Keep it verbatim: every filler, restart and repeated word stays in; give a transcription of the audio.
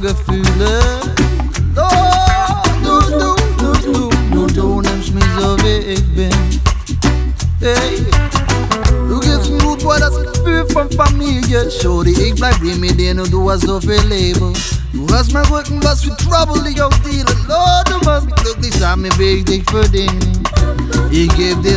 Gefühle. Oh, du, du, du, du, du, du nimmst mich so wie ich bin. Hey, du gibst mir gut vor das Gefühl von Familie. Shorty, ich bleib real mit dir und du hast so viel Leben. Du hast mein Rücken, was für Trouble ich auch deale. Lord, du machst mich glücklich, sag mir, wie ich dich verdiene. Ich geb dir